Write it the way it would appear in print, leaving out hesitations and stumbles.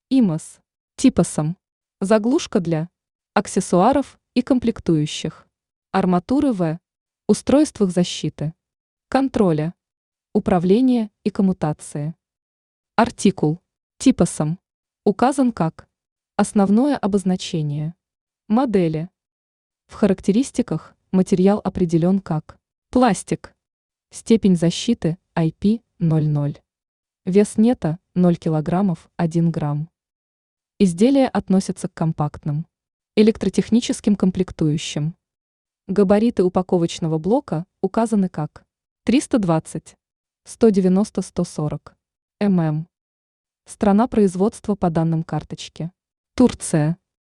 ИМОС. ТИПОСом. Заглушка для аксессуаров и комплектующих. Арматуры В. Устройств их защиты. Контроля. Управления и коммутации. Артикул. ТИПОСом. Указан как основное обозначение модели. В характеристиках материал определен как пластик. Степень защиты IP00. Вес нета 0 кг 1 грамм. Изделия относятся к компактным электротехническим комплектующим. Габариты упаковочного блока указаны как 320, 190, 140 мм. Страна производства по данным карточки. Турция.